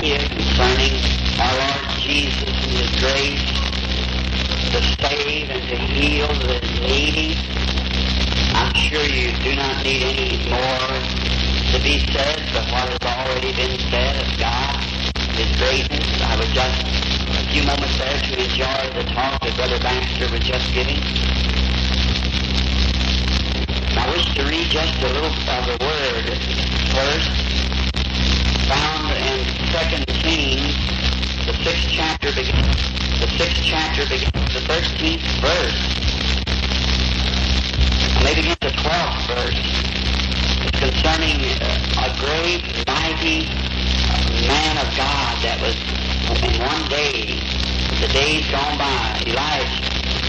you concerning our Lord Jesus and His grace to save and to heal the needy. I'm sure you do not need any more to be said but what has already been said of God, His greatness. I would just a few moments there to enjoy the talk that Brother Baxter was just giving. I wish to read just a little of the word first, found in 2 Kings, the 6th chapter begins the 13th verse. Maybe begins the 12th verse. It's concerning a great, mighty man of God that was in one day, the days gone by, Elijah.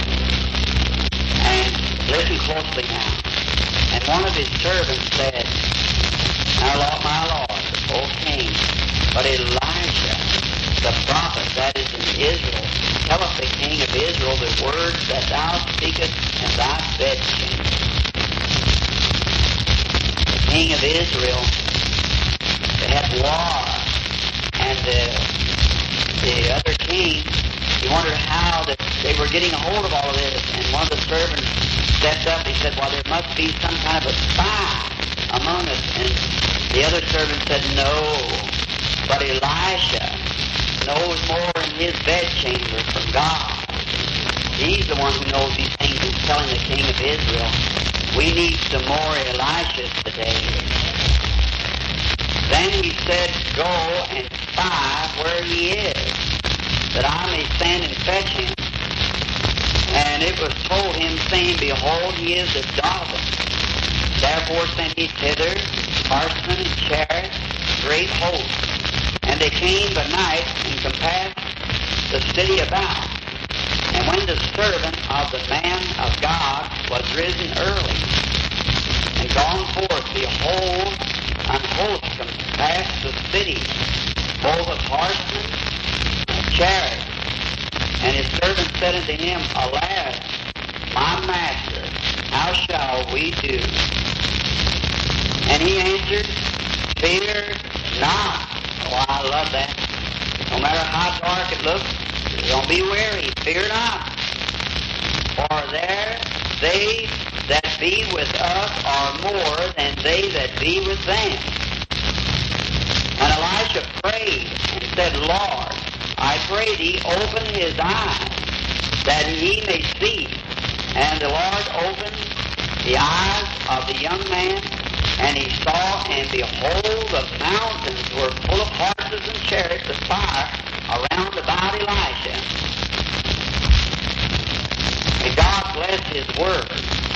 And listen closely now. And one of his servants said, my Lord, O king, but Elijah, the prophet that is in Israel, telleth the king of Israel the words that thou speakest in thy bedchamber. The king of Israel, they had war, and the other king, he wondered how that they were getting a hold of all of this, and one of the servants stepped up. He said, well, there must be some kind of a spy among us. And the other servant said, no, but Elisha knows more in his bedchamber from God. He's the one who knows these things. He's telling the king of Israel, we need some more Elishas today. Then he said, go and spy where he is, that I may stand and fetch him. And it was told him, saying, behold, he is at Dothan. Therefore sent he thither horsemen and chariots, great hosts. And they came by night and compassed the city about. And when the servant of the man of God was risen early and gone forth, behold, an host compassed the city, both of horsemen and chariots. And his servant said unto him, alas, my master, how shall we do? And he answered, fear not. Oh, I love that. No matter how dark it looks, don't be weary. Fear not. For there they that be with us are more than they that be with them. And Elisha prayed and said, Lord, I pray thee, open his eyes, that he may see. And the Lord opened the eyes of the young man, and he saw, and behold, the mountains were full of horses and chariots of fire around about Elisha. May God bless his word.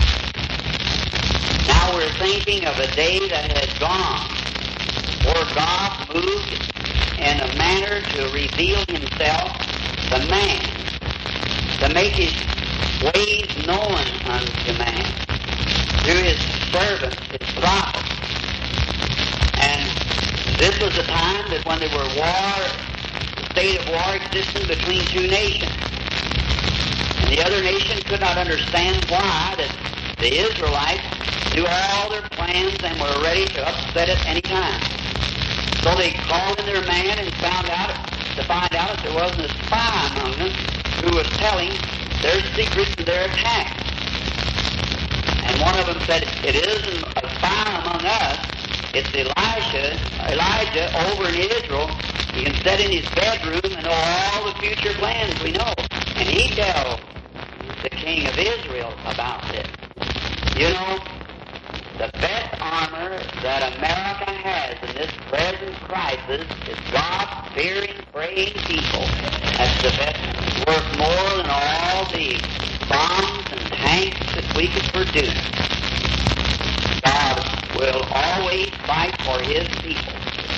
Now we're thinking of a day that has gone, where God moved in a manner to reveal himself to man, to make his ways known unto man, through his servants, his prophets. And this was a time that when there were the state of war existing between two nations. And the other nation could not understand why that the Israelites knew all their plans and were ready to upset at any time. So they called in their man and find out that there wasn't a spy among them who was telling their secrets and their attacks. And one of them said, it isn't a spy among us, it's Elijah over in Israel. He can sit in his bedroom and know all the future plans we know. And he tells the king of Israel about this. You know, the best armor that America has in this present crisis is God-fearing, praying people. That's the best, worth more than all the bombs and tanks that we could produce. God will always fight for his people.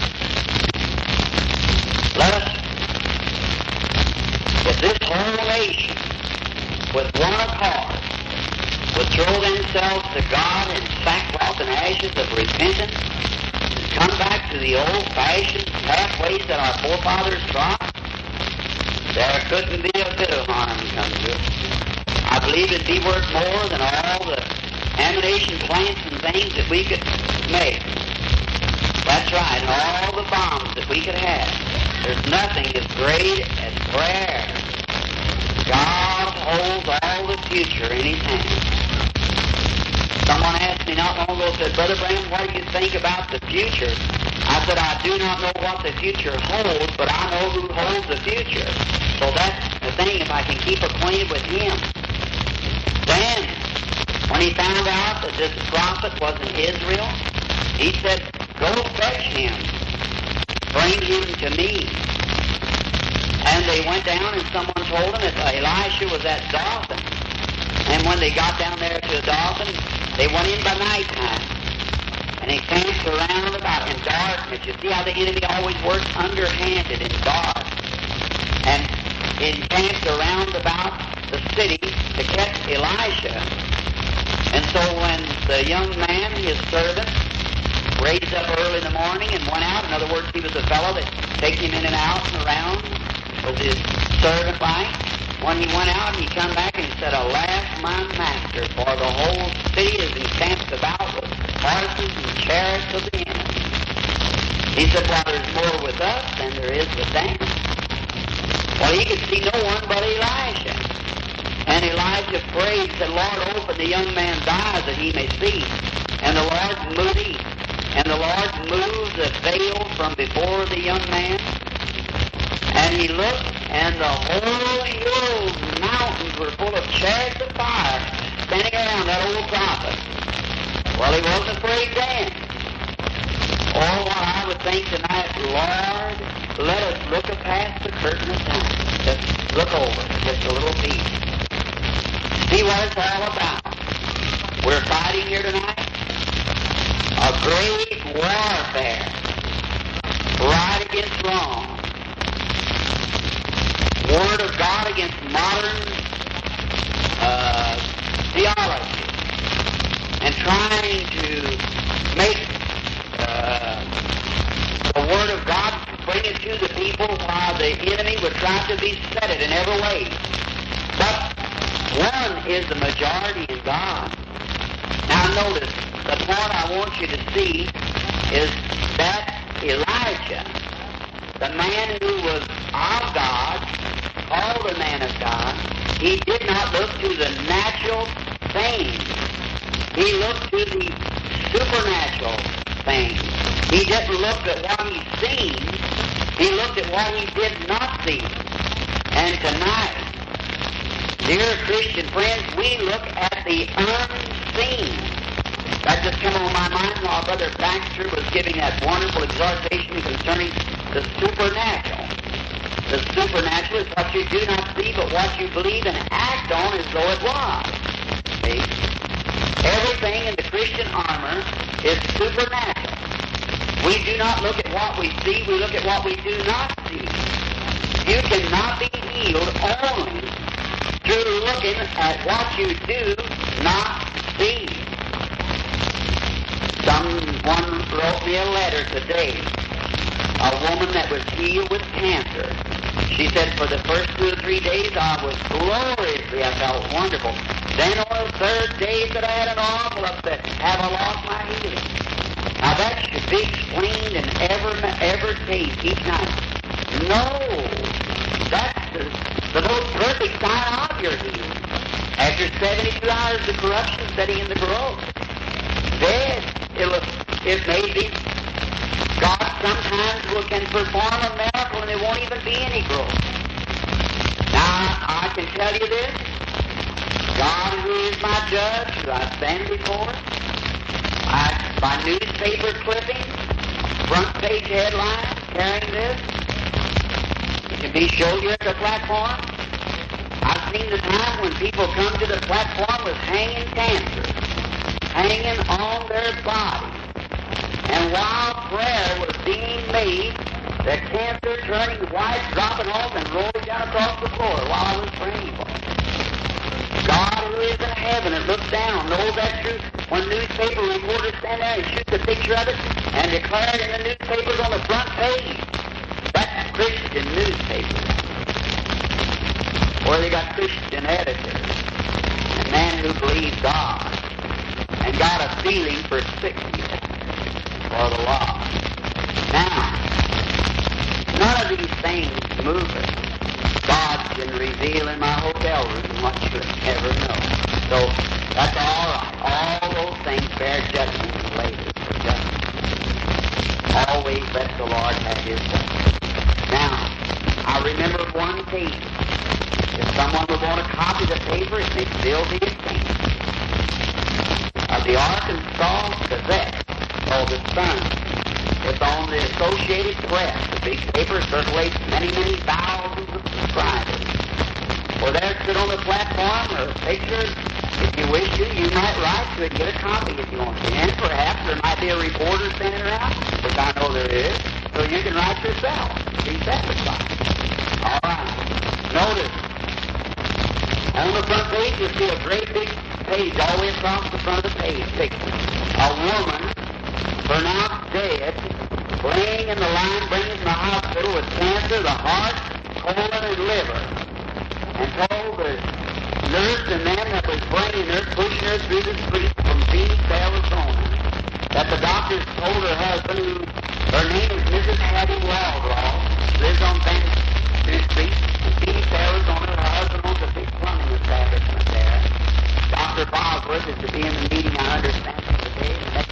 Let us, if this whole nation, with one accord, would throw themselves to God in sackcloth and ashes of repentance and come back to the old-fashioned pathways that our forefathers trod, there couldn't be a bit of harm come to it. I believe it'd be worth more than all the ammunition plants and things that we could make. That's right, and all the bombs that we could have. There's nothing as great as prayer. God holds all the future in His hands. Someone asked me not long ago, said, Brother Branham, what do you think about the future? I said, I do not know what the future holds, but I know who holds the future. So that's the thing, if I can keep acquainted with Him. Then, when he found out that this prophet was in Israel, he said, go fetch him. Bring him to me. And they went down, and someone told them that Elisha was at Dothan. And when they got down there to Dothan, they went in by nighttime. And they camped around about in darkness. You see how the enemy always works underhanded in dark. And encamped around about the city to catch Elisha. And so when the young man, his servant, raised up early in the morning and went out, in other words, he was a fellow that take him in and out and around, was his servant like. When he went out, he come back and he said, Alas, my master, for the whole city is encamped about with horses and chariots of the enemy. He said, well, there's more with us than there is with them. Well, he could see no one but Elisha. And Elijah prayed, said, Lord, open the young man's eyes that he may see. And the Lord moved, the veil from before the young man. And he looked, and the whole hills and mountains were full of chariots of fire standing around that old prophet. Well, he wasn't afraid then. Oh, what I would think tonight, Lord, let us look past the curtain of time. Just look over, just a little piece. See what it's all about. We're fighting here tonight a great warfare right against wrong. Word of God against modern theology, and trying to make the Word of God, bring it to the people while the enemy would try to beset it in every way. But one is the majority in God. Now notice, the point I want you to see is that Elijah, the man who was of God, called the man of God, he did not look to the natural things. He looked to the supernatural things. He didn't look at what he seen. He looked at what he did not see. And tonight, dear Christian friends, we look at the unseen. That just came on my mind while Brother Baxter was giving that wonderful exhortation concerning the supernatural. The supernatural is what you do not see, but what you believe and act on as though it was. See? Everything in the Christian armor is supernatural. We do not look at what we see, we look at what we do not see. You cannot be healed only through looking at what you do not see. Someone wrote me a letter today, a woman that was healed with cancer. She said, for the first 2 or 3 days I was gloriously, I felt wonderful. Then on the third day that I had an awful upset, have I lost my healing? Now that should be explained in every case each night. No, that's the most perfect sign of your healing. After 72 hours of corruption setting in the growth, then it may be God sometimes can perform a miracle and there won't even be any growth. Now, I can tell you this, God who is my judge, who I stand before, by newspaper clippings, front page headlines carrying this, it can be showed here at the platform. I've seen the time when people come to the platform with hanging cancer, hanging on their body. And while prayer was being made, the cancer turning white, dropping off, and rolling down across the floor while I was praying for it. God who is in heaven and looks down knows that truth. When newspaper reporters stand there and shoot the picture of it and declare it in the newspapers on the front page, that's Christian newspapers. Or they got Christian editors, a man who believes God and got a feeling for sickness for the lost. Now, none none of these things move us. God's been revealing my hotel room what you'll never know. So that's all right. All those things bear judgment later for judgment. Always let the Lord have His way. Now, I remember one case. If someone would want to copy the paper, it may still be extant. Of the Arkansas Gazette, called the Sun. It's on the Associated Press. The big paper circulates many, many thousands of subscribers. Well, there sit on the platform or pictures. If you wish to, you might write to it, get a copy if you want to. And perhaps there might be a reporter standing around, which I know there is, so you can write yourself. Be satisfied. All right. Notice, on the front page, you'll see a great big page all the way across the front of the page picture. A woman pronounced dead, laying in the line, bringing from the hospital with cancer, the heart, colon, and liver, and told the nurse and them that was bringing her, pushing her through the street from Phoenix, Arizona, that the doctors told her husband, who her name is Mrs. Hattie Waldrop, lives on Benton Street in Phoenix, Arizona. Her husband owns a big plumbing establishment there. Dr. Bosworth is to be in the meeting, I understand, today.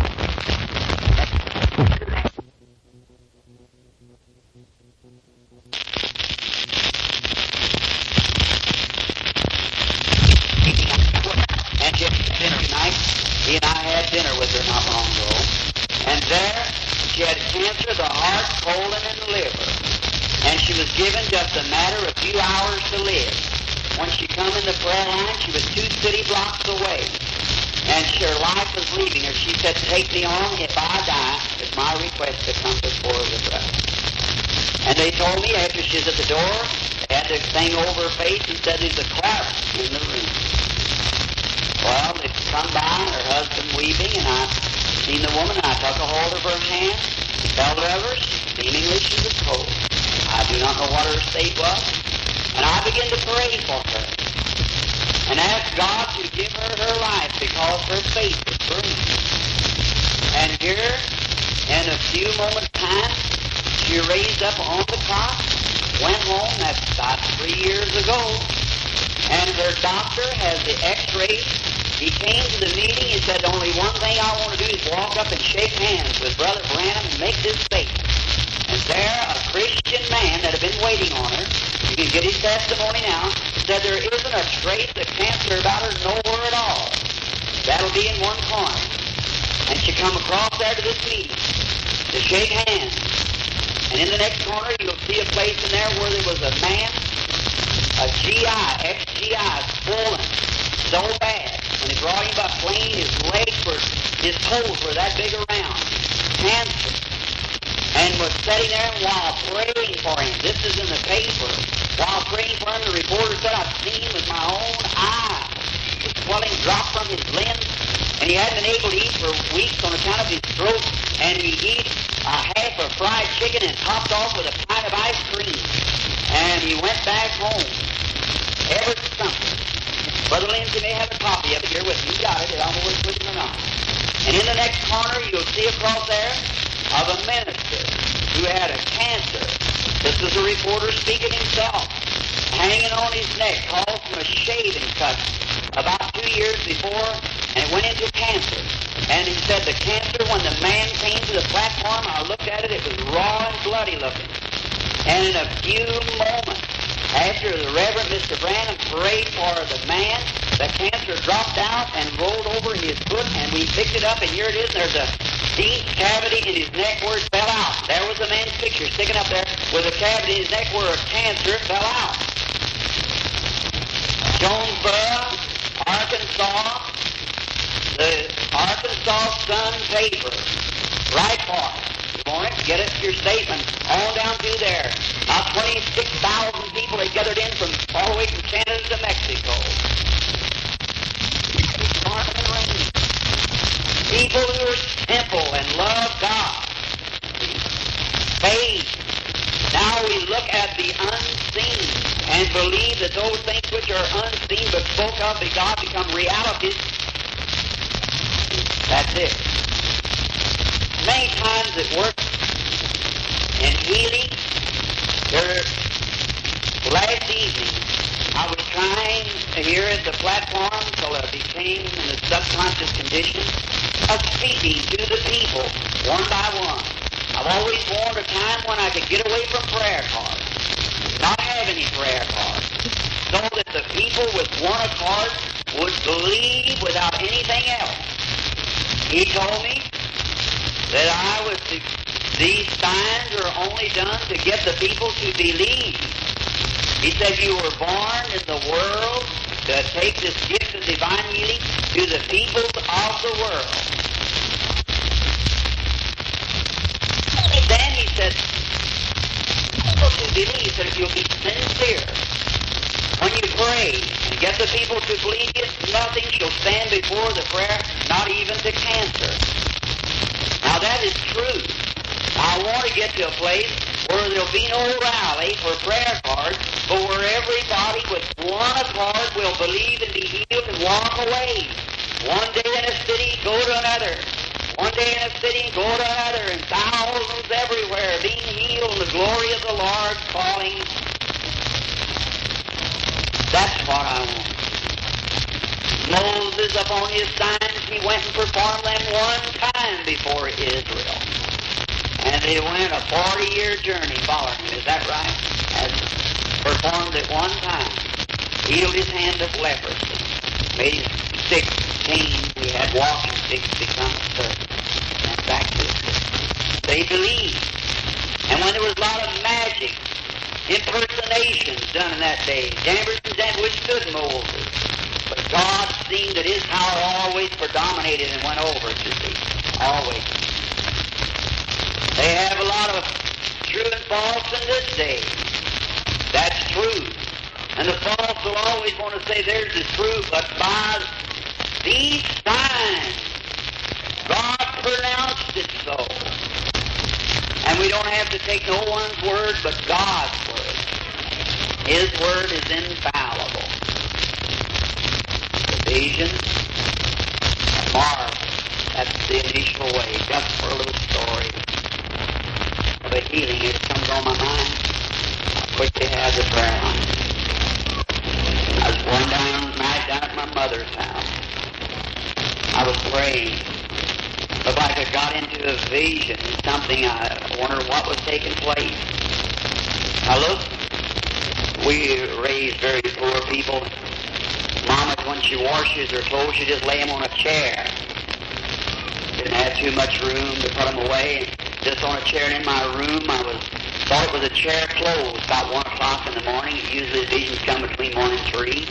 He and I had dinner with her not long ago. And there, she had cancer of the heart, colon, and the liver. And she was given just a matter of a few hours to live. When she come in the prayer line, she was 2 city blocks away. And her life was leaving her. She said, take me on. If I die, it's my request to come before the brother. And they told me after she was at the door, they had this thing over her face and said there's a cloud in the room. Well, they come by, her husband weeping, and I seen the woman, and I took a hold of her hand, felt of her, seemingly she was cold. I do not know what her state was, and I began to pray for her, and ask God to give her her life, because her faith was bruised. And here, in a few moments' time, she raised up on the cot, went home, that's about 3 years ago, and her doctor has the x-rays. He came to the meeting and said, only one thing I want to do is walk up and shake hands with Brother Branham and make this statement. And there, a Christian man that had been waiting on her, you can get his testimony now, said there isn't a trace of cancer about her nowhere at all. That'll be in one corner. And she come across there to this meeting to shake hands. And in the next corner, you'll see a place in there where there was a man, a GI, ex-GI, swollen so bad. When they brought him by plane, his legs were, his toes were that big around. Cancer. And was sitting there while praying for him. This is in the paper. While praying for him, the reporter said, I've seen with my own eyes the swelling drop from his limbs. And he hadn't been able to eat for weeks on account of his throat. And he eat a half of fried chicken and topped off with a pint of ice cream. And he went back home. Ever something. Brother Lindsay may have a copy of it here with me. You got it. I don't know whether it's with him or not. And in the next corner, you'll see across there of a minister who had a cancer. This is a reporter speaking himself. Hanging on his neck, caused from a shaving cut about 2 years before, and it went into cancer. And he said the cancer, when the man came to the platform, I looked at it, it was raw and bloody looking. And in a few moments, after the Reverend Mr. Branham prayed for the man, the cancer dropped out and rolled over his foot, and we picked it up, and here it is, and there's a deep cavity in his neck where it fell out. There was a man's picture sticking up there with a cavity in his neck where a cancer fell out. Jonesboro, Arkansas, the Arkansas Sun paper, right for it. You want it? Get it, your statement, on down through there. About 26,000 people had gathered in from all the way from Canada to Mexico. People who are simple and love God. Faith. Now we look at the unseen and believe that those things which are unseen but spoke of by God become realities. That's it. Many times it works in healing, Last evening, I was trying here at the platform till I became in a subconscious condition of speaking to the people one by one. I've always wanted a time when I could get away from prayer cards, not have any prayer cards, so that the people with one accord would believe without anything else. He told me that these signs are only done to get the people to believe. He said you were born in the world to take this gift of divine healing to the peoples of the world. Then he said, people to believe, he said, if you'll be sincere, when you pray and get the people to believe you, nothing shall stand before the prayer, not even to cancer. Now that is true. I want to get to a place where there'll be no rally for prayer cards, but where everybody with one accord will believe and be healed and walk away. One day in a city, go to another. One day in a city, go to another, and thousands everywhere being healed, and the glory of the Lord falling. That's what I want. Moses, upon his signs, he went and performed them one time before Israel. And they went a 40-year journey following him. Is that right? As performed it one time. Healed his hand of leprosy. Made his sick clean. He had walking sticks become servants. And back to it. They believed. And when there was a lot of magic, impersonations done in that day, Jambres that withstood Moses. But God seen that his power always predominated and went over, you see. Always. They have a lot of true and false in this day. That's true. And the false will always want to say theirs is true, but by these signs, God pronounced it so. And we don't have to take no one's word but God's word. His word is infallible. The vision, marvel. That's the initial way. Just for a little story. The healing, it comes on my mind. I quickly had the prayer line. I was one night down at my mother's house. I was praying. Looked like I got into a vision, something. I wondered what was taking place. Now look, we raised very poor people. Mama, when she washes her clothes, she just lay them on a chair. Didn't have too much room to put them away. Just on a chair in my room, I thought it was a chair closed. About 1 o'clock in the morning. Usually the visions come between 1 and 3.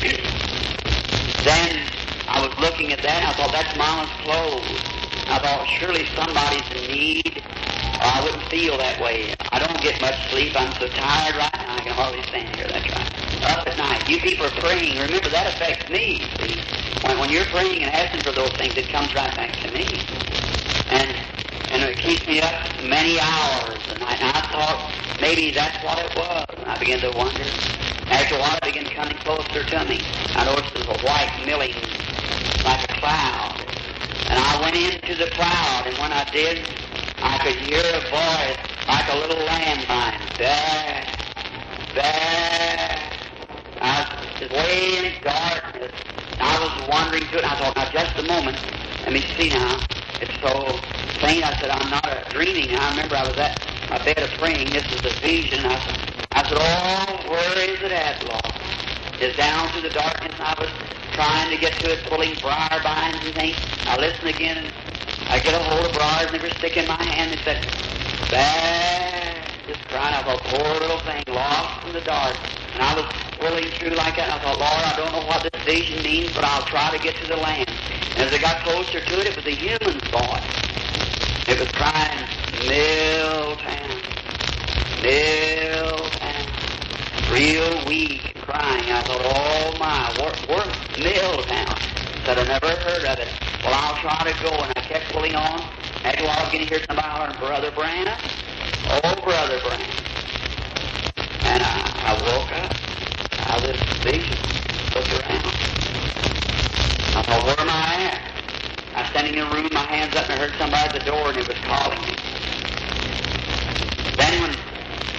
Then I was looking at that, and I thought, that's Mama's clothes. I thought, surely somebody's in need, or I wouldn't feel that way. I don't get much sleep. I'm so tired right now, I can hardly stand here. That's right. Up at night. You people are praying. Remember, that affects me, see. When you're praying and asking for those things, it comes right back to me. And it keeps me up many hours. And I thought maybe that's what it was. And I began to wonder. After a while, it began coming closer to me. I noticed there was a white milling like a cloud. And I went into the cloud, and when I did, I could hear a voice like a little landmine. There, there. I was way in darkness. I was wandering through it, and I thought, now just a moment. Let me see now. It's so faint. I said, I'm not dreaming. I remember I was at my bed of praying. This was a vision. I said, oh, where is it at, Lord? It's down through the darkness. I was trying to get to it, pulling briar vines and things. I listen again, and I get a hold of briars, and they were sticking in my hand, and said, there. Just crying. I thought, poor little thing, lost in the dark. And I was pulling through like that, and I thought, Lord, I don't know what this vision means, but I'll try to get to the land. And as I got closer to it, it was a human voice. It was crying, Milltown, Milltown. Real weak, crying. I thought, oh my, we're Milltown. Said, I never heard of it. Well, I'll try to go, and I kept pulling on. After a while, I was going to hear somebody hollering, Brother Branham. Oh, Brother Branham. And I woke up out of this vision, looked around. I thought, where am I at? I was standing in a room, my hands up, and I heard somebody at the door, and it was calling me. Then when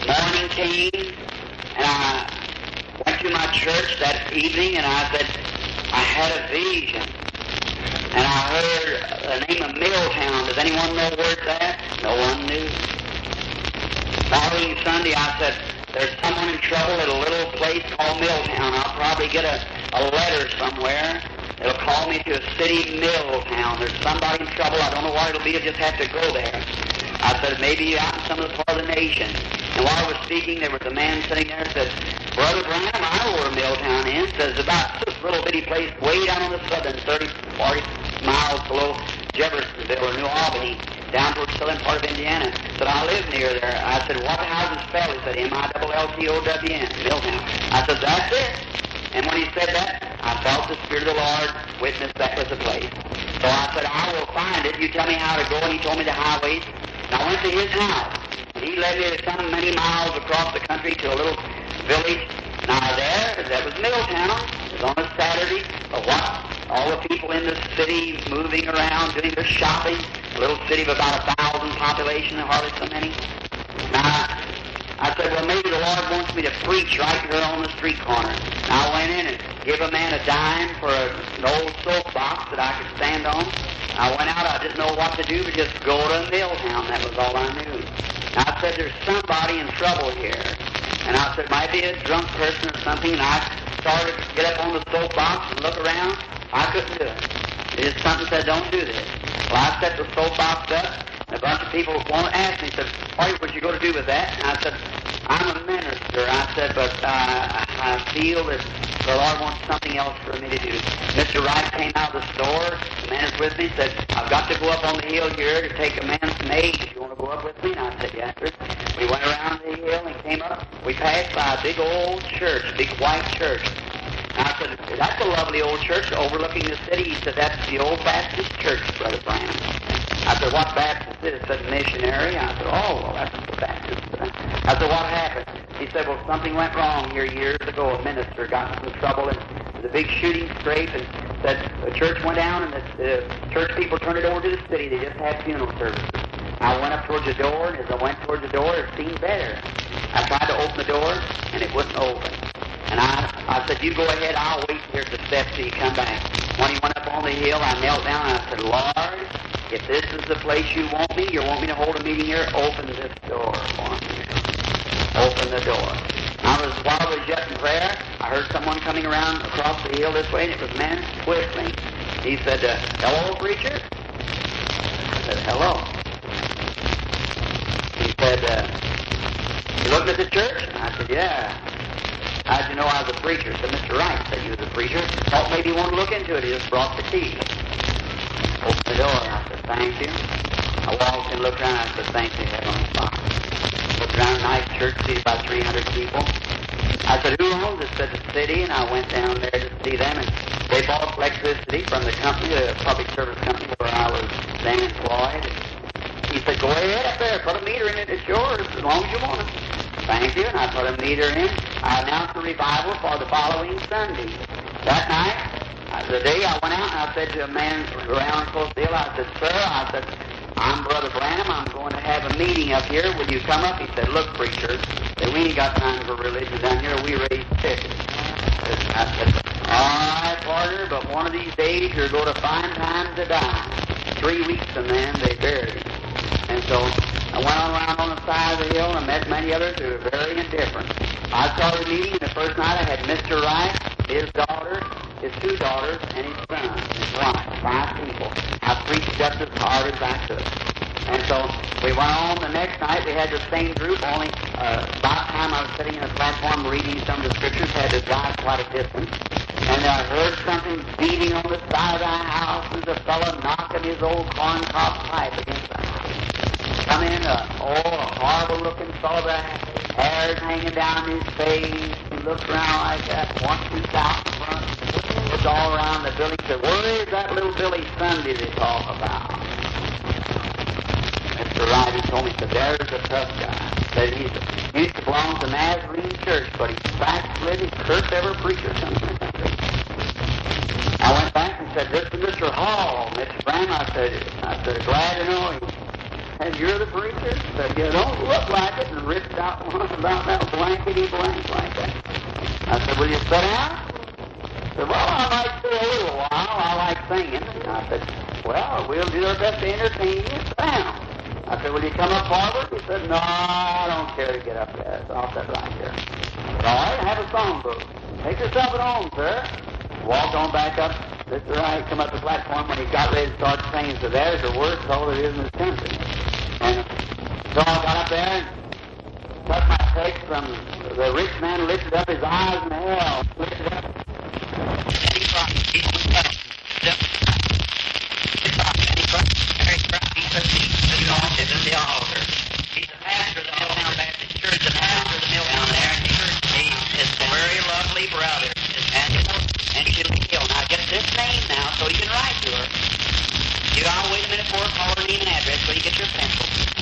morning came, and I went to my church that evening, and I said, I had a vision. And I heard the name of Milltown. Does anyone know where it's at? No one knew. Following Sunday, I said, there's someone in trouble at a little place called Milltown. I'll probably get a letter somewhere. It'll call me to a city, Milltown. There's somebody in trouble. I don't know what it'll be. I'll just have to go there. I said, maybe out in some of the part of the nation. And while I was speaking, there was a man sitting there and said, Brother Branham, I know where Milltown is. Says about this little bitty place way down on the southern 30, 40 miles below Jeffersonville or New Albany, down towards the southern part of Indiana. Said, I live near there. I said, what houses spell? He said, Milltown. Milltown. I said, that's it. And when he said that, I felt the Spirit of the Lord witness that was the place. So I said, I will find it. You tell me how to go. And he told me the highways. And I went to his house. And he led me some many miles across the country to a little village. Now that was Milltown. It was on a Saturday. But what? All the people in the city moving around, doing their shopping. A little city of about 1,000 population, hardly so many. Now, I said, well, maybe the Lord wants me to preach right here on the street corner. And I went in and gave a man a dime for an old soapbox that I could stand on. I went out. I didn't know what to do but just go to Milltown. That was all I knew. And I said, there's somebody in trouble here. And I said, might be a drunk person or something. And I started to get up on the soapbox and look around. I couldn't do it. It just something said, don't do this. Well, I set the soapbox up. And a bunch of people wanted to ask me, said, what you going to do with that? And I said, I'm a minister. I said, but I feel that the Lord wants something else for me to do. Mr. Wright came out of the store. The man is with me, said, I've got to go up on the hill here to take a man's maid. You want to go up with me? And I said, yes, sir. We went around the hill and came up. We passed by a big old church, big white church. And I said, that's a lovely old church overlooking the city. He said, that's the old Baptist church, Brother Branham. I said, what Baptist is it? He said, missionary. I said, oh, well, that's the Baptist. I said, what happened? He said, well, something went wrong here years ago. A minister got in some trouble, and there was a big shooting scrape, and said the church went down, and the church people turned it over to the city. They just had funeral services. I went up towards the door, and as I went towards the door, it seemed better. I tried to open the door, and it wouldn't open. And I said, you go ahead, I'll wait here at the steps till you come back. When he went up on the hill, I knelt down, and I said, Lord, if this is the place you want me to hold a meeting here, open this door for me. Open the door. While I was yet in prayer, I heard someone coming around across the hill this way, and it was a man whistling. He said, hello, preacher? I said, hello. He said, you looking at the church? I said, yeah. How'd you know I was a preacher? Said, Mr. Wright said you was a preacher. Thought maybe you wanted to look into it. He just brought the key. Opened the door. I said, thank you. I walked and looked around. I said, thank you, Heavenly Father. Looked around a nice church, seated about 300 people. I said, who owns it? Said the city, and I went down there to see them, and they bought electricity from the company, the public service company where I was then employed. He said, go ahead up there, put a meter in it, it's yours, as long as you want it. Thank you, and I put a meter in. I announced the revival for the following Sunday. That night, the day I went out, and I said to a man around close to the hill, I said, sir, I said, I'm Brother Branham. I'm going to have a meeting up here. Will you come up? He said, look, preacher, we ain't got time for religion down here. We raise tickets. I said, all right, partner, but one of these days you're going to find time to die. 3 weeks from then, they buried him. And so I went around on the side of the hill and I met many others who were very indifferent. I started a meeting, and the first night I had Mr. Wright, his daughter, his 2 daughters, and his son, his wife, 5 people. I preached just as hard as I could. And so we went on the next night. We had the same group, only about the time I was sitting in a platform reading some of the scriptures, had to drive quite a distance. And I heard something beating on the side of the house. There's a fellow knocking his old corncob pipe against the house. Come in, a horrible-looking fellow, the hair's hanging down his face. He looked around like that, 1, 2 out in front. Looked all around the building. Said, where is that little Billy Sunday they talk about? Mr. Wright, he told me, said, there's a tough guy. Said he used to belong to Nazarene Church, but he's backslid. He cursed every preacher comes in that church. I went back and said, this is Mr. Hall, Mr. Branham. I said, glad to know you. And you're the preacher? Said, you don't look like it, and ripped out one about that blankety blank like that. I said, will you sit down? He said, well, I like to a little while. I like singing. And I said, well, we'll do our best to entertain you. Sit down. I said, will you come up forward? He said, no, I don't care to get up there. So I'll sit right here. I said, all right, have a songbook. Take yourself at home, sir. Walked on back up. Mr. Wright come up the platform when he got ready to start singing. So there's the worst all there is in this country. And so I got up there and took my text from the rich man lifted up his eyes in hell. Lifted up. In the altar. He's the pastor of the Milltown Baptist Church, the pastor of the Milltown there, and he is a very lovely brother. And she'll be killed. Now, get this name now so you can write to her. I'll wait a minute for her, call her name and address so you get your pencil.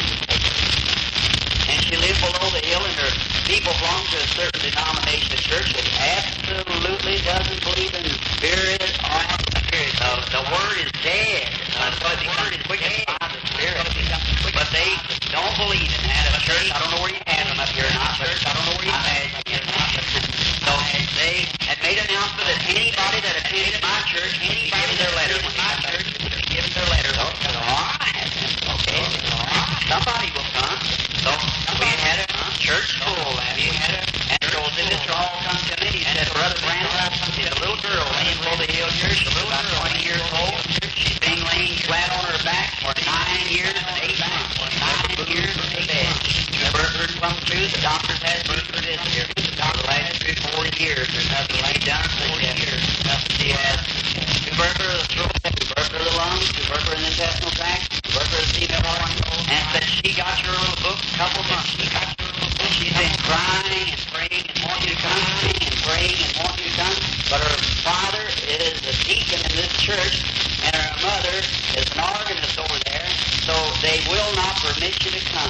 And she lived below the hill, and her people belong to a certain denomination of church that absolutely doesn't believe in spirit or spirit. The word is dead. The word is quickened by the spirit. But they don't believe in that. A church, I don't know where you had them up here. Not church, I don't know where you had them. So they had made an announcement that anybody that attended my church, anybody their letter, when my church given their letter. So, all right. Okay. Somebody will come. So we had a church full. We had a, and so then Mr. Hall come to me. He said, Brother Branham, there's a little girl laying below the hill church, about 20 years old. She's been laying flat on her back for 9 years and 8 months. 9 years and 8 months. Tuberculosis come through. The doctors had tuberculosis here. For the last 3-4 years, there's nothing like done. 4 years. She has tuberculosis of the throat, tuberculosis of the lungs, tuberculosis in the intestinal tract, tuberculosis of the female organ. And but she got your little book a couple months. She's been crying and praying and wanting to come, and praying and wanting to come. But her father is a deacon in this church, and her mother is an organist over there, so they will not permit you to come.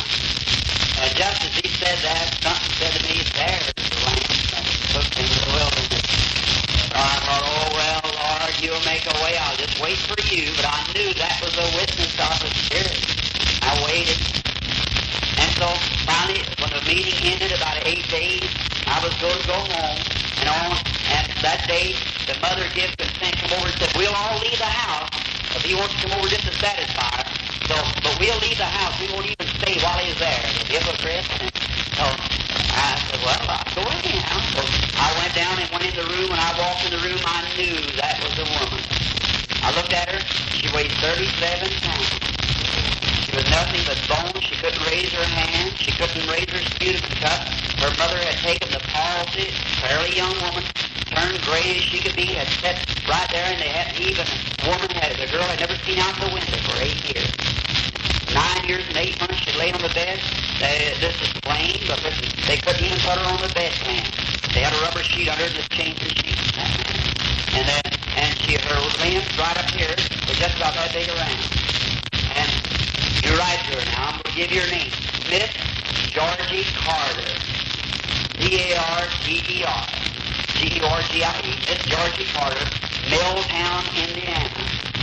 Just as he said that, something said to me, there's the lamb that took in the wilderness. So I thought, oh, well, Lord, you'll make a way. I'll just wait for you. But I knew that was a witness of the Spirit. I waited. And so finally, when the meeting ended, about 8 days, I was going to go home. And that day, the mother gave consent, come over and said, we'll all leave the house. If he wants to come over just to satisfy her. So, but we'll leave the house. We won't even stay while he's there. He'll give us rest. So I said, well, I'll go anyhow. So I went down and went in the room. When I walked in the room, I knew that was a woman. I looked at her. She weighed 37 pounds. She was nothing but bone. She couldn't raise her hand. She couldn't raise her sputum cup. Her mother had taken the palsy, fairly young woman, turned gray as she could be, had sat right there, and they hadn't even, the girl had never seen out the window for 8 years. 9 years and 8 months, she laid on the bed. This is plain, but they couldn't even put her on the bedpan. They had a rubber sheet under it and changed the sheet. And her limbs right up here were just about that big around. And you write to her now. I'm going to give you her name. Miss Georgie Carter. C-A-R-T-E-R. G-E-O-R-G-I-E. Miss Georgie Carter, Milltown, Indiana.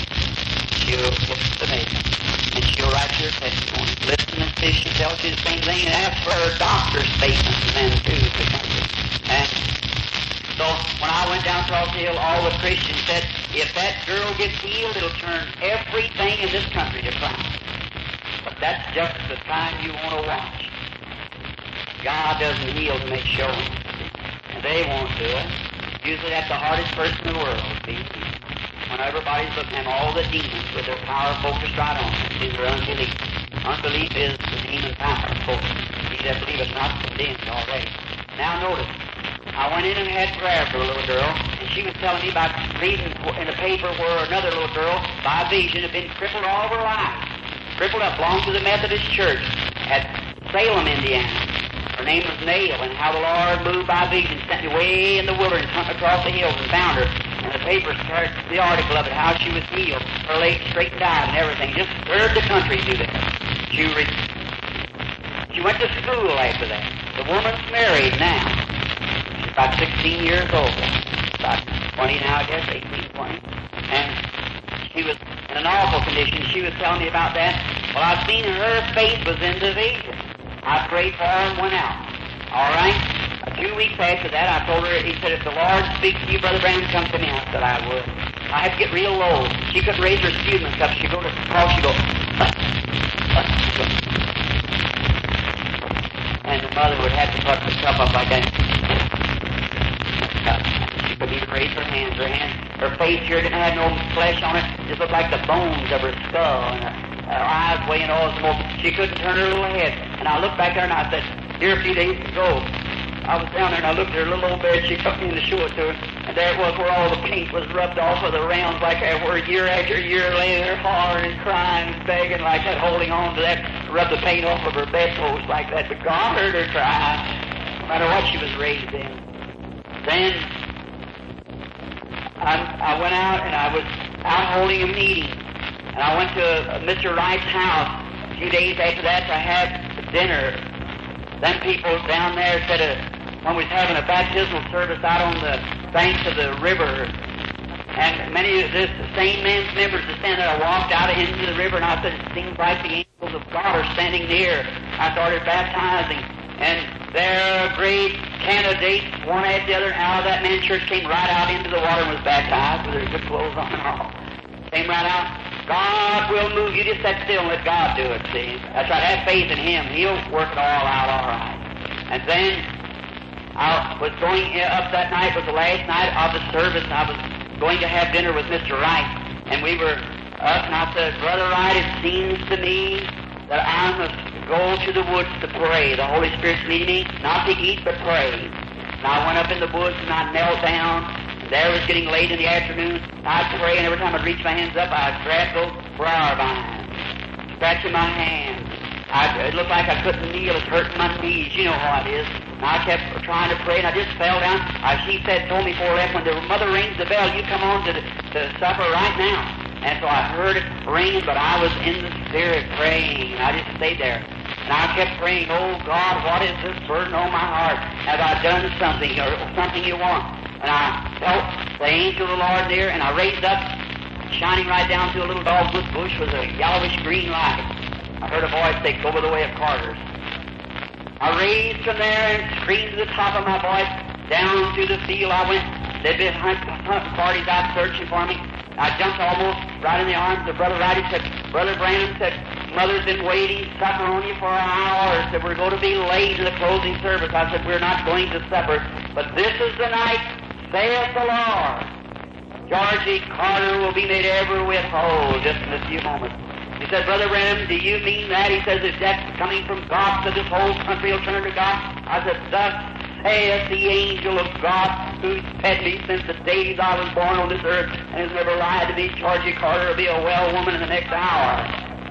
It's amazing. And she'll write your testimony. Listen and see if she tells you the same thing. And ask for her doctor's statements then, too. And so when I went down across the hill, all the Christians said, if that girl gets healed, it'll turn everything in this country to Christ. But that's just the time you want to watch. God doesn't heal to make showing. And they won't do it. Usually that's the hardest person in the world to be healed. When everybody's looking at all the demons with their power focused right on them, is their unbelief. Unbelief is the demon power focused. He that believeth not condemned already. Now notice, I went in and had prayer for a little girl, and she was telling me about reading in the paper where another little girl, by vision, had been crippled all her life. Crippled up, belonged to the Methodist Church at Salem, Indiana. Her name was Nail, and how the Lord moved by vision, sent me way in the wilderness, hunting across the hills, and found her. And the paper started the article of it, how she was healed, her legs straightened out and everything. Just heard the country do that. She went to school after that. The woman's married now. She's about 16 years old. About 20 now, I guess, 18, 20. And in an awful condition. She was telling me about that. Well, I seen her face was in the vision. I prayed for her and went out. All right? 2 weeks after that, I told her, he said, if the Lord speaks to you, Brother Branham, come to me. I said, I would. I had to get real low. She couldn't raise her sputum and stuff. She'd go to call, she'd go, and the mother would have to put herself up like that. She couldn't even raise her hands. Her face here didn't have no flesh on it. Just looked like the bones of her skull, and her eyes weighing all the more. She couldn't turn her little head. And I looked back there and I said, here a few days ago, I was down there and I looked at her little old bed. She took me in to show it to her. And there it was where all the paint was rubbed off of the rounds like that, where year after year laying there hard and crying and begging like that, holding on to that, rub the paint off of her bedpost like that. But God heard her cry, no matter what she was raised in. Then I went out and I was out holding a meeting. And I went to Mr. Wright's house a few days after that to have dinner. Them people down there said when we was having a baptismal service out on the banks of the river, and many of this same man's members are standing there. I walked out into the river and I said, it seems like the angels of God are standing near. I started baptizing, and their great candidates, one after the other, out of that man's church came right out into the water and was baptized with their good clothes on and all. Came right out. God will move. You just sit still and let God do it, see. That's right. Have faith in Him. He'll work it all out all right. And then I was going up that night, was the last night of the service. I was going to have dinner with Mr. Wright. And we were up, and I said, Brother Wright, it seems to me that I must go to the woods to pray. The Holy Spirit's leading me, not to eat, but pray. And I went up in the woods, and I knelt down. There it was getting late in the afternoon. I'd pray, and every time I'd reach my hands up, I'd grab those briar vines, scratching my hands. It looked like I couldn't kneel. It's hurting my knees. You know how it is. And I kept trying to pray, and I just fell down. She told me before I left, when the mother rings the bell, you come on to supper right now. And so I heard it ringing, but I was in the Spirit praying. I just stayed there. And I kept praying, oh God, what is this burden on my heart? Have I done something, or something you want? And I felt the angel of the Lord there, and I raised up, shining right down to a little dogwood bush with a yellowish green light. I heard a voice say, go the way of Carter's. I raised from there and screamed to the top of my voice. Down through the field I went. There'd been hunt parties out searching for me. I jumped almost right in the arms of Brother Wright. He said, Brother Branham said, Mother's been waiting supper on you for an hour. Said, we're going to be late to the closing service. I said, we're not going to supper, but this is the night, saith the Lord. Georgie Carter will be made ever with whole just in a few moments. He said, Brother Branham, do you mean that? He says, is that coming from God, so this whole country will turn to God? I said, thus saith the angel of God, who's fed me since the days I was born on this earth, and has never lied to me. Georgie Carter will be a well woman in the next hour.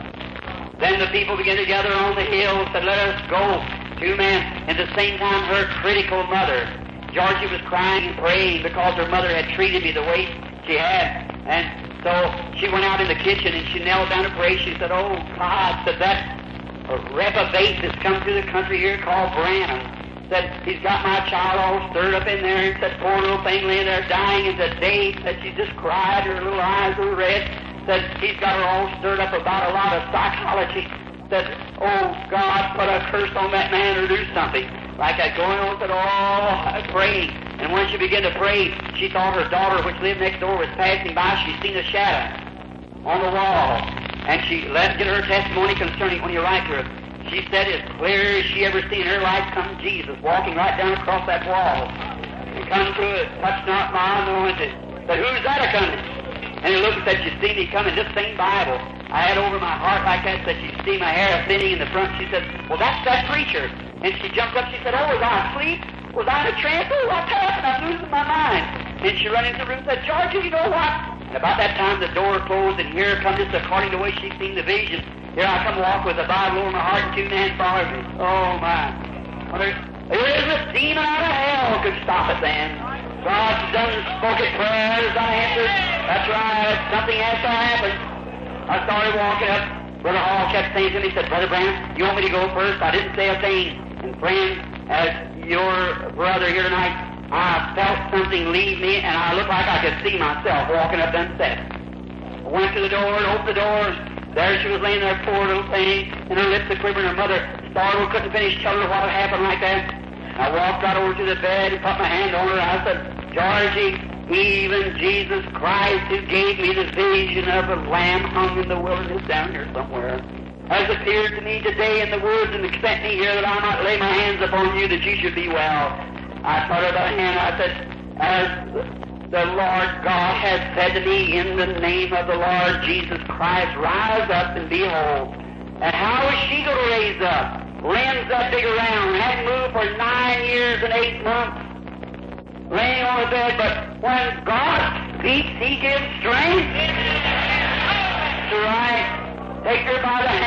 Then the people began to gather on the hill, said, let us go. 2 men. At the same time, her critical mother. Georgie was crying and praying because her mother had treated me the way she had. And so she went out in the kitchen and she knelt down to pray. She said, oh, God, said that reprobate that's come through the country here called Branham. Said, he's got my child all stirred up in there. And said, poor little thing laying there dying. And said, Dave, said she just cried. Her little eyes were red. Said, he's got her all stirred up about a lot of psychology. Said, oh, God, put a curse on that man or do something. Like that going on, said, oh, praying. And when she began to pray, she thought her daughter, which lived next door, was passing by. She seen a shadow on the wall. And she let get her testimony concerning when you write to her. She said, as clear as she ever seen in her life, come Jesus, walking right down across that wall. And come to it, touch not my anointed. Said, who's that a-coming? And he looked and said, you see me coming, this same Bible. I had over my heart like that, said, you see my hair thinning in the front. She said, well, that's that preacher. And she jumped up, she said, oh, was I asleep? Was I in a trance? Oh, what's happened? I'm losing my mind. And she ran into the room and said, Georgie, you know what? And about that time, the door closed, and here come just according to the way she'd seen the vision. Here I come walk with the Bible over my heart and 2 men followed me. Oh, my. Well, there is a demon out of hell could stop it then. God's done spoken prayers unanswered. That's right. Something has to happen. I started walking up. Brother Hall kept saying to me, he said, Brother Branham, you want me to go first? I didn't say a thing. And friend, as your brother here tonight, I felt something leave me, and I looked like I could see myself walking up them steps. went to the door and opened the door. There she was laying there, poor little thing, and her lips a quivering. Her mother startled, couldn't finish telling her what had happened like that. I walked right over to the bed and put my hand on her. I said, Georgie, even Jesus Christ, who gave me the vision of a lamb hung in the wilderness down here somewhere, has appeared to me today in the woods and sent me here that I might lay my hands upon you that you should be well. I put her by the hand. I said, as the Lord God has said to me, in the name of the Lord Jesus Christ, rise up and be whole. And how is she going to raise up? Limbs that big around, hadn't moved for 9 years and 8 months, laying on the bed, but when God speaks, He gives strength. That's right. Take her by the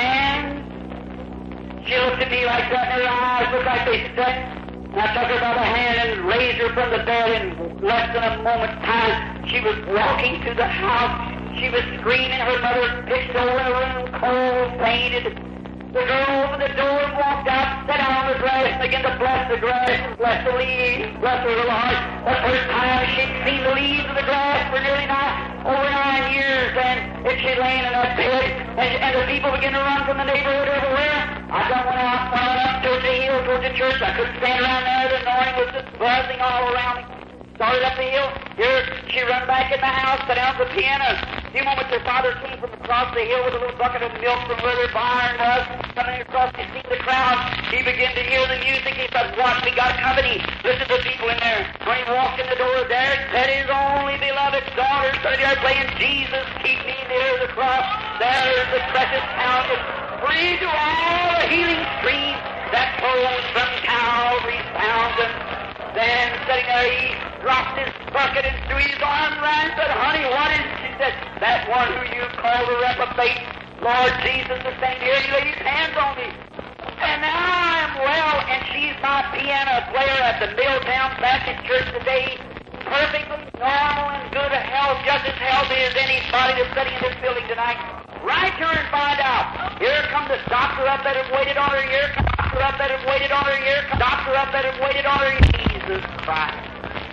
hand. She looked at me like that, and her eyes looked like they set. And I took her by the hand and raised her from the bed in less than a moment's time. She was walking through the house. She was screaming. Her mother pitched over in the room, cold, fainted. The girl opened the door and walked out, sat down on the grass, and began to bless the grass and bless the leaves, bless her little heart. The first time she'd seen the leaves of the grass for nearly over 9 years, and she'd laying in that bed, and the people began to run from the neighborhood everywhere. I went up towards the hill, towards the church. I couldn't stand around there. The anointing was just buzzing all around me. Started up the hill. Here, she ran back in the house, sat down at the piano. A few moments her father came from across the hill with a little bucket of milk from where their barn was. Coming across, he seen the crowd. He began to hear the music. He said, watch, we got company. Listen to the people in there. When he walked in the door, there sat his only beloved daughter, sitting there playing Jesus, keep me near the cross. There's the precious fountain, free to all the healing stream that flows from Calvary's fountain. Then, sitting there, he dropped his bucket and threw his arms around and said, honey, what is it? She said, that one who you call the reprobate, Lord Jesus, is standing here. He laid his hands on me. And now I'm well, and she's my piano player at the Milltown Baptist Church today, perfectly normal and good health, just as healthy as anybody that's sitting in this building tonight. Write her and find out. Here comes the doctor up that have waited on her. Here comes the doctor up that have waited on her. Here comes the doctor up that have waited on her. Jesus Christ.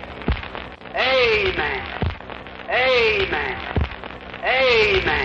Amen. Amen. Amen.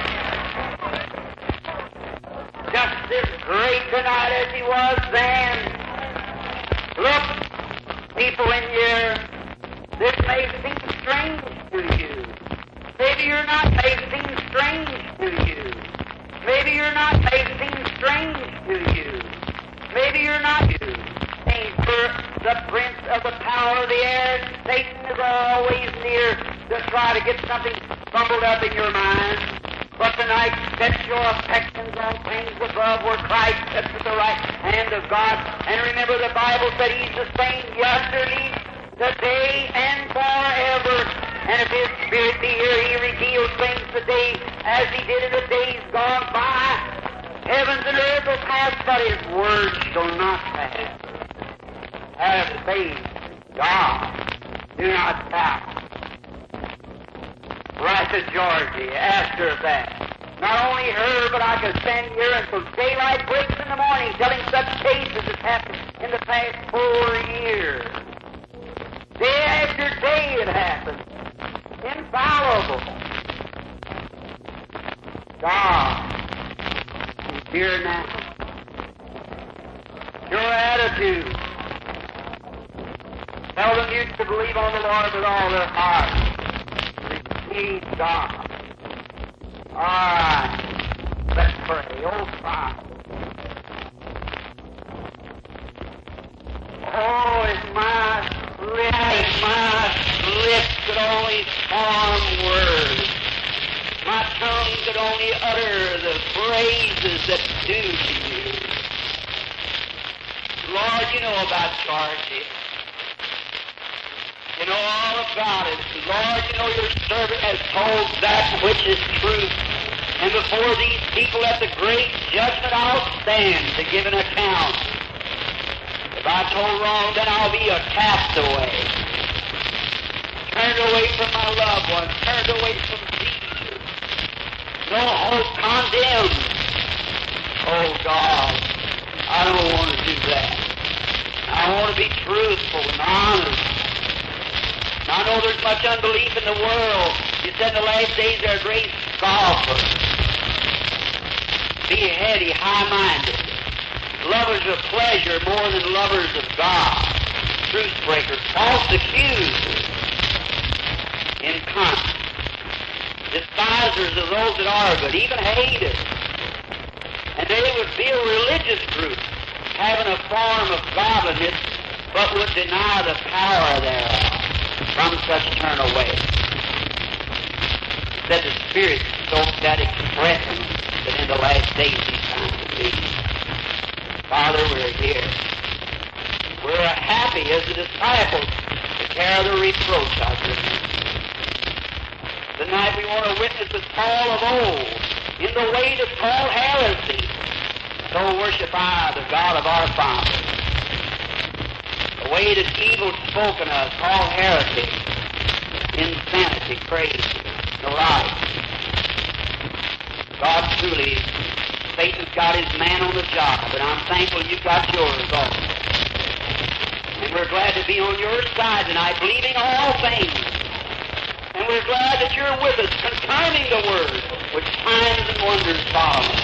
Just as great tonight as He was then. Look, people in here, this may seem strange to you. Maybe you're not, may seem strange to you. Maybe you're not, may seem strange to you. Maybe you're not you. For the prince of the power of the air, Satan is always near to try to get something fumbled up in your mind. But tonight, set your affections on things above where Christ sits at the right hand of God. And remember, the Bible said He's the same yesterday, today, and forever. And if His Spirit be here, He reveals things today as He did in the days gone by. Heavens and earth will pass, but His word shall not pass. Have faith, God. Do not doubt. Write to Georgie, ask her that. Not only her, but I could stand here until daylight breaks in the morning telling such cases as happened in the past 4 years. Day after day it happens. Infallible. God is here now. Your attitude. Tell them you to believe on the Lord with all their heart. Receive God. All right. Let's pray. Oh, Father. Oh, if my lips could only form words. My tongue could only utter the phrases that do to you. Lord, you know about Georgie. You know all about it. Lord, you know your servant has told that which is truth. And before these people at the great judgment I'll stand to give an account. If I told wrong, then I'll be a castaway. Turned away from my loved ones. Turned away from Jesus. No hope, condemned. Oh, God, I don't want to do that. I want to be truthful and honest. I know there's much unbelief in the world. You said in the last days there are great scoffers, be heady, high-minded, lovers of pleasure more than lovers of God, truth breakers, false accusers, incontinent, despisers of those that are good, even haters. And they would be a religious group, having a form of godliness, but would deny the power thereof. From such turn away. That the Spirit spoke that expression that in the last days these times would be. Father, we're here. We're happy as the disciples to carry the reproach out there. Tonight we want to witness as Paul of old, in the way to call heresy. So worship I, the God of our fathers. The way that evil spoken of, call heresy, insanity, crazy, neurotic. God truly, Satan's got his man on the job, and I'm thankful you got yours also. And we're glad to be on your side tonight, believing all things. And we're glad that you're with us, confirming the Word, with signs and wonders following.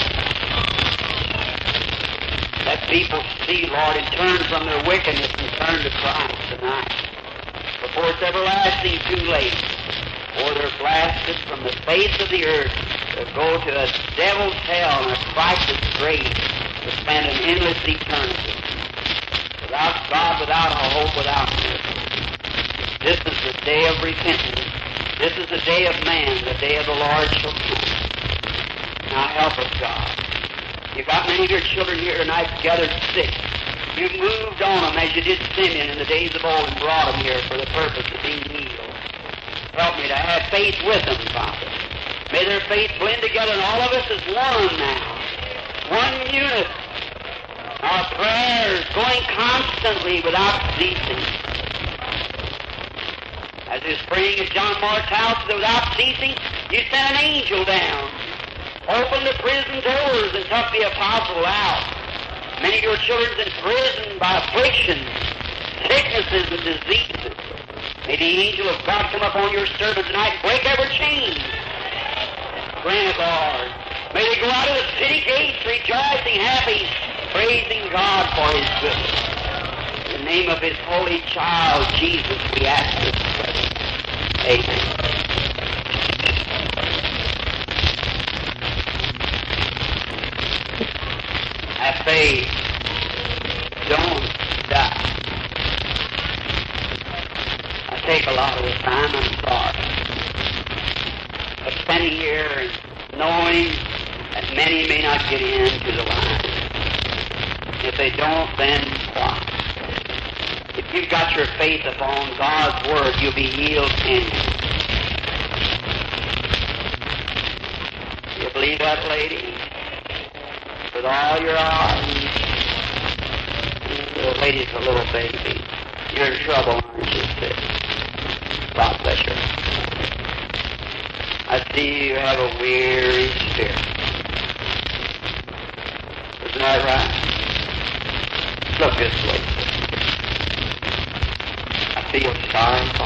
Let people see, Lord, and turn from their wickedness and turn to Christ tonight. Before it's everlasting too late, or they're blasted from the face of the earth to go to a devil's hell and a Christ's grave to spend an endless eternity. Without God, without a hope, without mercy. This is the day of repentance. This is the day of man, the day of the Lord shall come. Now help us, God. You've got many of your children here tonight gathered sick. You've moved on them as you did Simeon in the days of old and brought them here for the purpose of being healed. Help me to have faith with them, Father. May their faith blend together, and all of us is one now. One unit. Our prayers going constantly without ceasing. As he was praying at John Mark's house without ceasing, you sent an angel down. Opened the prison doors and took the apostle out. Many of your children's in prison by afflictions, sicknesses, and diseases. May the angel of God come upon your servant tonight and break every chain. Grant, Lord. May they go out of the city gates rejoicing, happy, praising God for His goodness. In the name of His holy child, Jesus, we ask this prayer. Amen. Have faith. Don't die. I take a lot of the time, I'm sorry. But standing here and knowing that many may not get into the line. If they don't, then why? If you've got your faith upon God's Word, you'll be healed anyway. You believe that, lady? With all your heart. The lady's a little baby. You're in trouble, aren't you, sis? God bless her. I see you have a weary spirit. Isn't that right? Look this way. I feel sorry for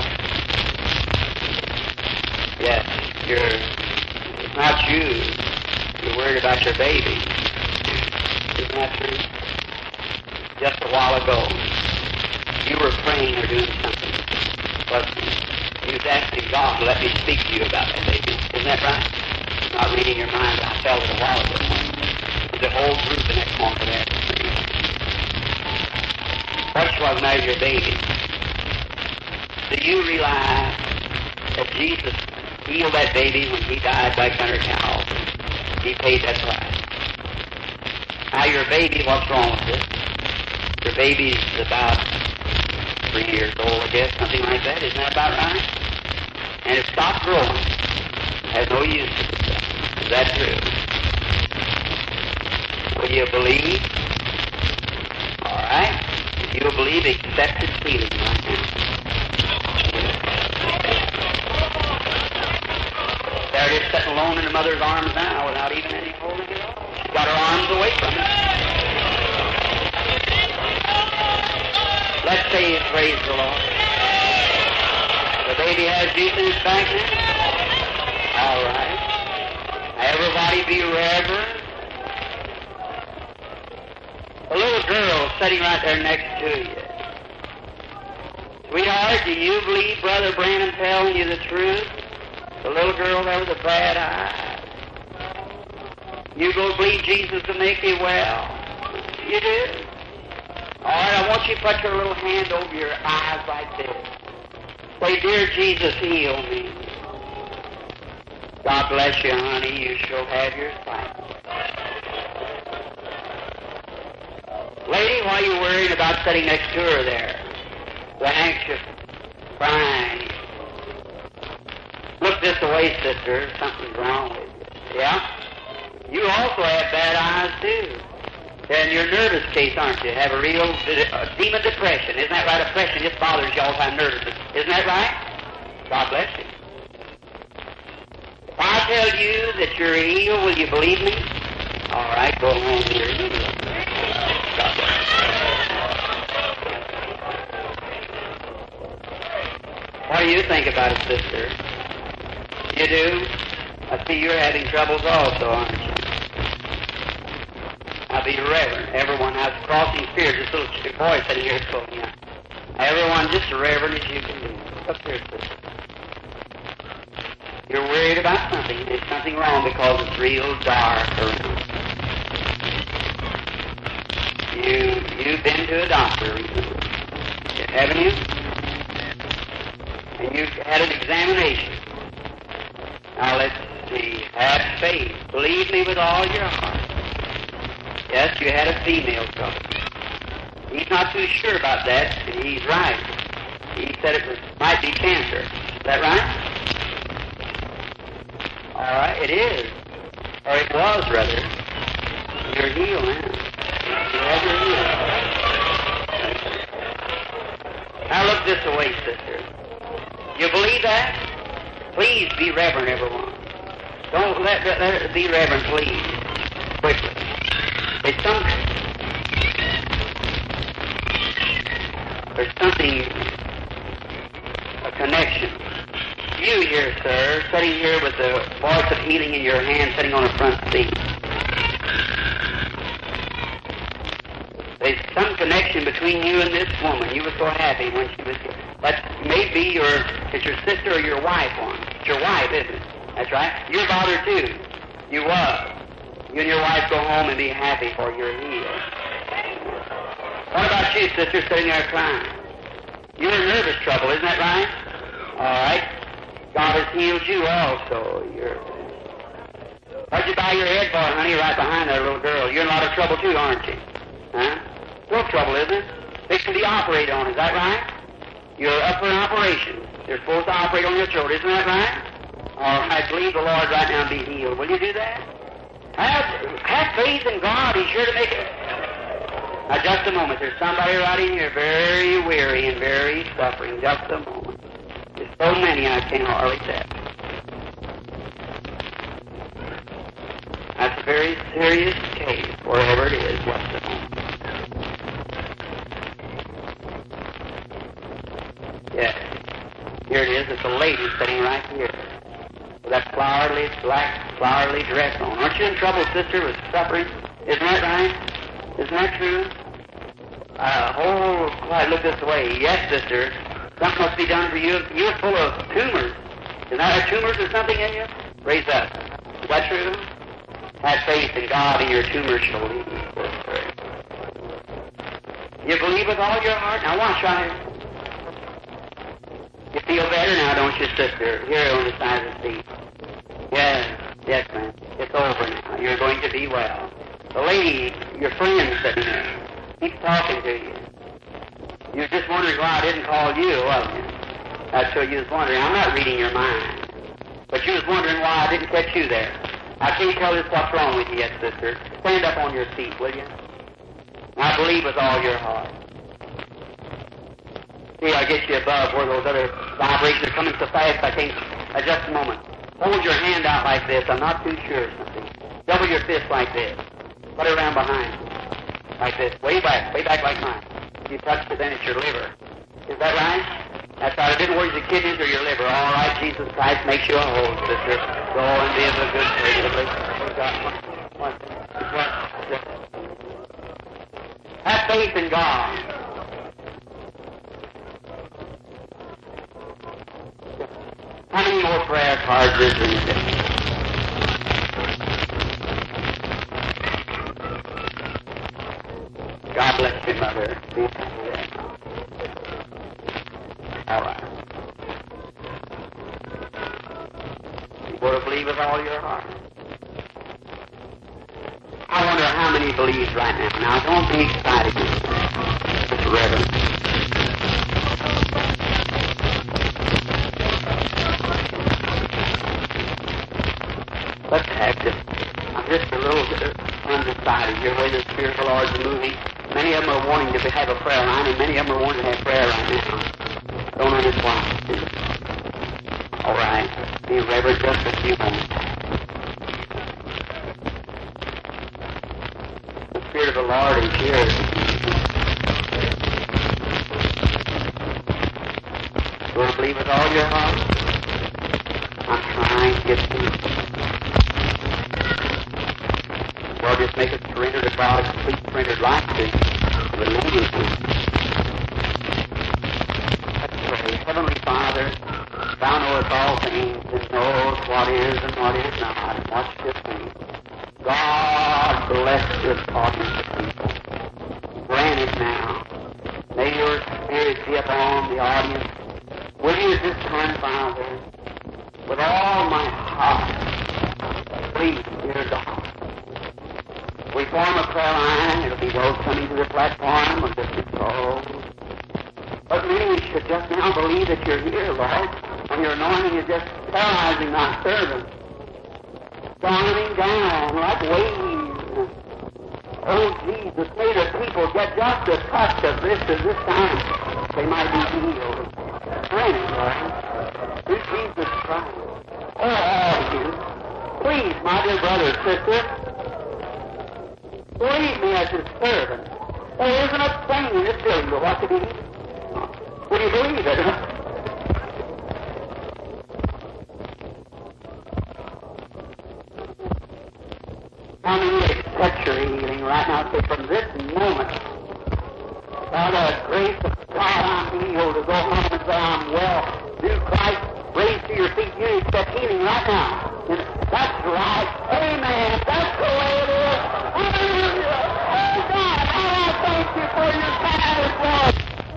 you. Yes, it's not you. You're worried about your baby. Isn't that true? Just a while ago, you were praying or doing something. But you was asking God to let me speak to you about that baby. Isn't that right? Not reading your mind, I felt it a while ago. There's a whole group in that corner there. Which was now your baby. Do you realize that Jesus healed that baby when He died back under Calvary? He paid that price. Now your baby, what's wrong with it? Your baby's about 3 years old, I guess, something like that. Isn't that about right? And it stopped growing. Has no use for itself. Is that true? Will you believe? All right. If you will believe, accept His healing right now. There it is, sitting alone in her mother's arms now without even any holding it all. She's got her arms away from him. Let's say you praise the Lord. The baby has juice in his back now? All right. Everybody be reverent. A little girl sitting right there next to you. Sweetheart, do you believe Brother Branham telling you the truth? The little girl there with the bad eye. You go believe Jesus will make you well? You do? All right, I want you to put your little hand over your eyes like this. Say, dear Jesus, heal me. God bless you, honey. You shall have your sight. Lady, why are you worrying about sitting next to her there? The anxious, crying. Look this way, sister. Something's wrong with you. Yeah? You also have bad eyes, too. And you're a nervous case, aren't you? Have a real demon depression. Isn't that right? Depression just bothers you all the time, nervous. Isn't that right? God bless you. If I tell you that you're healed, will you believe me? All right, go home. You're healed. God bless you. What do you think about it, sister? You do? I see you're having troubles also, aren't you? Now be reverent. Everyone has crossing fear. This little boy sitting here told you. Everyone just as reverent as you can be. Up here, sister. You're worried about something. There's something wrong because it's real dark around. You've been to a doctor recently, haven't you? And you've had an examination. Now let's see. Have faith. Believe me with all your heart. Yes, you had a female trouble. He's not too sure about that, and he's right. He said might be cancer. Is that right? All right, it is. Or it was, rather. You're healed now. You're healed. Now look this way, sister. You believe that? Please be reverent, everyone. Don't let it be reverent, please. Quickly. There's something, a connection. You here, sir, sitting here with the voice of healing in your hand, sitting on a front seat. There's some connection between you and this woman. You were so happy when she was here. But maybe it's your sister or your wife one. It's your wife, isn't it? That's right. You're bothered too. You was. You and your wife go home and be happy for you're healed. What about you, sister, sitting there crying? You're in nervous trouble, isn't that right? All right. God has healed you also. What'd you bow your head for, honey, right behind that little girl? You're in a lot of trouble too, aren't you? Huh? No trouble, isn't it? They can be operated on, is that right? You're up for an operation. They're supposed to operate on your throat, isn't that right? All right, believe the Lord right now and be healed. Will you do that? Have faith in God. He's sure to make it. Now, just a moment. There's somebody right in here very weary and very suffering. Just a moment. There's so many I can't hardly tell. That's a very serious case, wherever it is. Just a moment. Yes. Here it is. It's a lady sitting right here. With that black flowery dress on. Aren't you in trouble, sister, with suffering? Isn't that right? Isn't that true? Quiet, look this way. Yes, sister. Something must be done for you. You're full of tumors. Is that tumors or something in you? Raise up. Is that true? Have faith in God and your tumors shall leave you. You believe with all your heart? Now watch right. You feel better now, don't you, sister? Here on the side of the seat. Yes, ma'am. It's over now. You're going to be well. The lady, your friend sitting there, keeps talking to you. You're just wondering why I didn't call you, wasn't you? That's what you was wondering. I'm not reading your mind. But you was wondering why I didn't catch you there. I can't tell you what's wrong with you yet, sister. Stand up on your seat, will you? Now believe with all your heart. See, I'll get you above where those other vibrations are coming so fast I can't. Just a moment. Hold your hand out like this. I'm not too sure something. Double your fist like this. Put it around behind you. Like this. Way back like mine. If you touch it, then it's your liver. Is that right? That's right. It didn't worry the kidneys or your liver. All right, Jesus Christ makes you whole, sister. Go and be of a good faith. Have faith in God. How many more prayer cards is there? God bless you, Mother. All right. You got to believe with all your heart. I wonder how many believes right now. Now, don't be excited. It's reverent. Let's have I'm just a little bit undecided here where the Spirit of the Lord is moving. Many of them are wanting to have a prayer line, and many of them are wanting to have prayer right now. Don't understand. All right. Be reverent just a few moments. The Spirit of the Lord is here. You want to believe with all your heart? I'm trying to get to you. Lord, just make us surrender to God, a complete surrendered life to you. Believe you. Heavenly Father, Thou knowest all things and knowest what is and what is not, and what's just things. God bless this audience of people. Grant it now. May your Spirit be upon the audience. Will you at this time, Father, with all my heart, please, dear God, we form a prayer line. It'll be those coming to the platform of this soul. But many should just now believe that you're here, Lord, and your anointing is just paralyzing my servants, downing down like waves. Oh, Jesus, may the people get just a touch of this at this time. They might be healed. Grant it, Lord, through Jesus Christ. Oh, all of you, please, my dear brother, sister, believe me as his servant. There isn't a thing in this building but what to be healed. Would you believe it? How many accept your healing right now? Say, from this moment, by the grace of God, I'm healed to go home and say I'm well. Through Christ, raise to your feet. You accept healing right now. And that's right. Amen. That's the way it is. Hallelujah. Oh, God, I thank you for your kindness, Lord.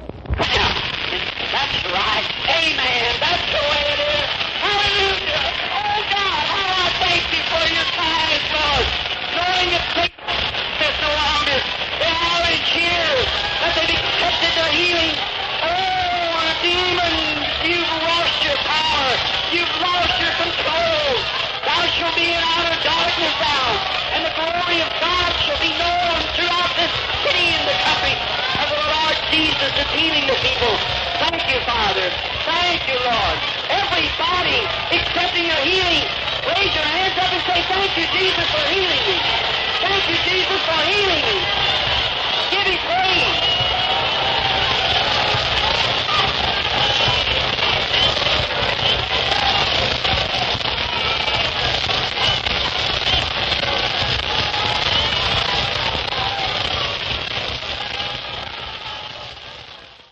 That's right. Amen. That's the way it is. Hallelujah. Oh, God, how I thank you for your kindness, Lord. Knowing it takes this no longer. They all in cheers that they've accepted their healing. Oh, demons, you've lost your power. You've lost your control. Thou shalt be in outer darkness now, and the glory of God shall be known throughout this city and the country of the Lord Jesus is healing the people. Thank you, Father. Thank you, Lord. Everybody accepting your healing, raise your hands up and say, thank you, Jesus, for healing me. Thank you, Jesus, for healing me. Give him praise.